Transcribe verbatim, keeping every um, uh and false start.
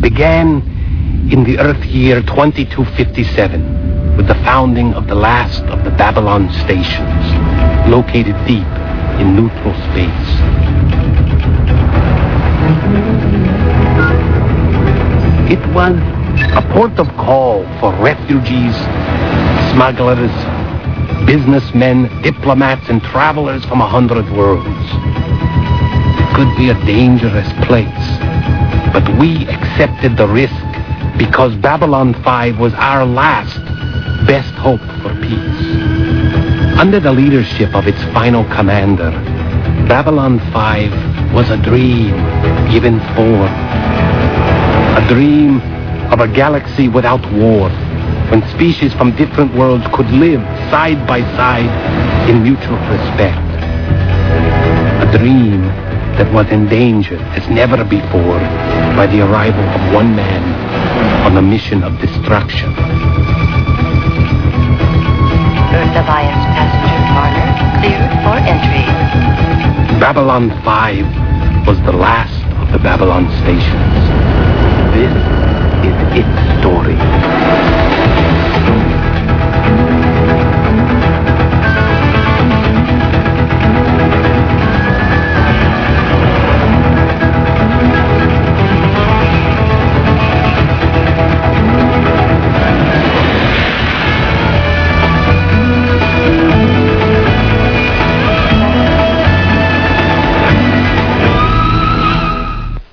began in the Earth year twenty-two fifty-seven with the founding of the last of the Babylon stations, located deep in neutral space. It was a port of call for refugees, smugglers, businessmen, diplomats, and travelers from a hundred worlds. It could be a dangerous place, but we accepted the risk because Babylon five was our last best hope for peace. Under the leadership of its final commander, Babylon five was a dream given form. A dream of a galaxy without war, when species from different worlds could live side by side in mutual respect. A dream that was endangered as never before by the arrival of one man on a mission of destruction. Earth Alliance passenger Marner cleared for entry. Babylon five was the last of the Babylon stations. This is its story.